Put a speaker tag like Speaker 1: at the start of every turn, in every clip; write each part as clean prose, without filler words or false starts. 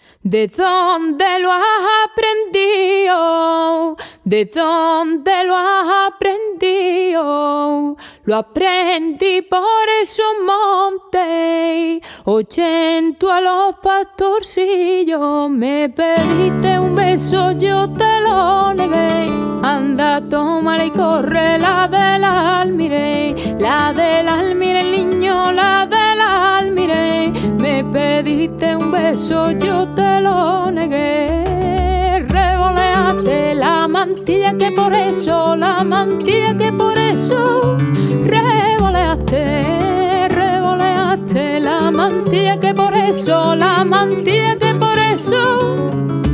Speaker 1: ¿De dónde lo has aprendido? ¿De dónde lo has aprendido? Lo aprendí por esos montes, oyendo a los pastorcillos. Me pediste un beso, yo te lo negué. Anda, tómala y corre, la del almiré, la del almiré, el niño, la del almiré. Me pediste un beso, yo te lo negué. Revoleaste la mantilla que por eso, la mantilla que por eso. Revoleaste, revoleaste la mantilla que por eso, la mantilla que por eso.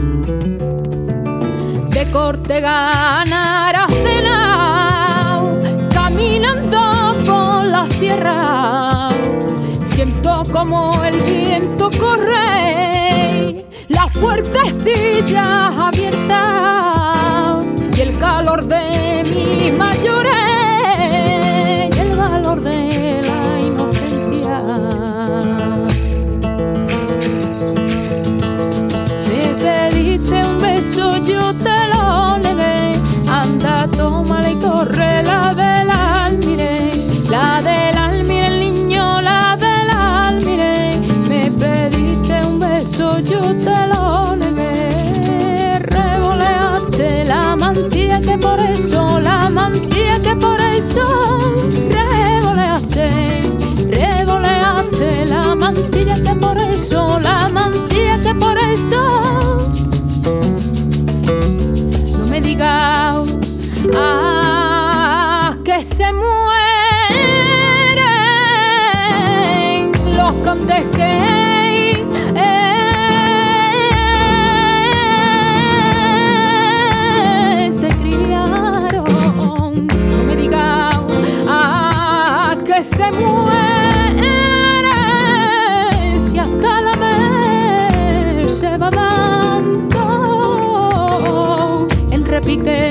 Speaker 1: De corte ganar cenao, caminando por la sierra. Siento como el viento corre, las puertecillas abiertas y el calor de mis mayores y el valor de la inocencia. Me pediste un beso, yo te lo negué. Anda, tómala y corre, la del almiré, la del almiré, el niño, la del almiré. Me pediste un beso, yo te lo negué. Revoleaste la mantilla que por eso, la mantilla que por eso. Revoleaste, revoleaste la mantilla que por eso, la mantilla que por eso. No me digas que se mueren los condes que te criaron. No me digas que se mueren si hasta la mer se va dando el repique